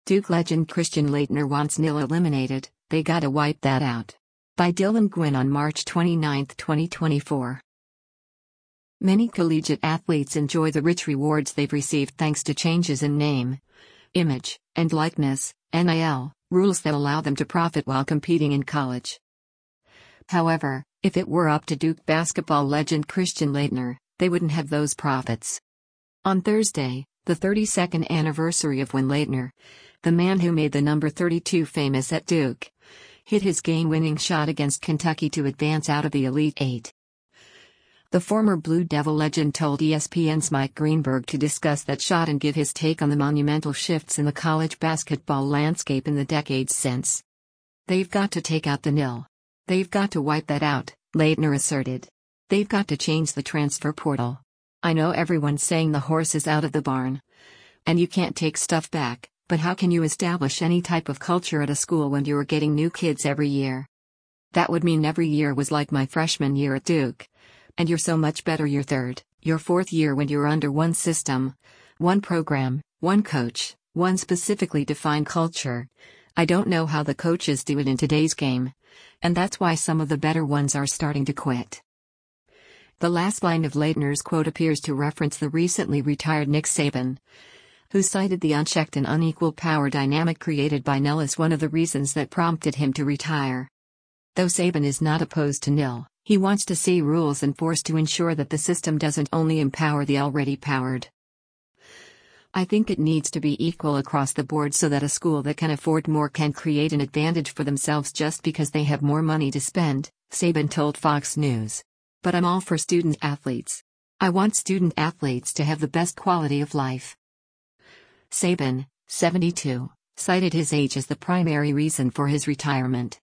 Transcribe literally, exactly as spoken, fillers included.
Duke legend Christian Laettner wants N I L eliminated, they gotta wipe that out. By Dylan Gwynn on March twenty-ninth, twenty twenty-four. Many collegiate athletes enjoy the rich rewards they've received thanks to changes in name, image, and likeness, N I L, rules that allow them to profit while competing in college. However, if it were up to Duke basketball legend Christian Laettner, they wouldn't have those profits. On Thursday, the thirty-second anniversary of when Laettner, the man who made the number thirty-two famous at Duke, hit his game-winning shot against Kentucky to advance out of the Elite Eight. The former Blue Devil legend told E S P N's Mike Greenberg to discuss that shot and give his take on the monumental shifts in the college basketball landscape in the decades since. They've got to take out the N I L. They've got to wipe that out, Laettner asserted. They've got to change the transfer portal. I know everyone's saying the horse is out of the barn. And you can't take stuff back, but how can you establish any type of culture at a school when you're getting new kids every year? That would mean every year was like my freshman year at Duke. And you're so much better your third, your fourth year when you're under one system, one program, one coach, one specifically defined culture. I don't know how the coaches do it in today's game. And that's why some of the better ones are starting to quit. The last line of Laettner's quote appears to reference the recently retired Nick Saban, who cited the unchecked and unequal power dynamic created by N I L as one of the reasons that prompted him to retire. Though Saban is not opposed to N I L, he wants to see rules enforced to ensure that the system doesn't only empower the already powered. I think it needs to be equal across the board so that a school that can afford more can create an advantage for themselves just because they have more money to spend, Saban told Fox News. But I'm all for student athletes. I want student athletes to have the best quality of life. Saban, seventy-two, cited his age as the primary reason for his retirement.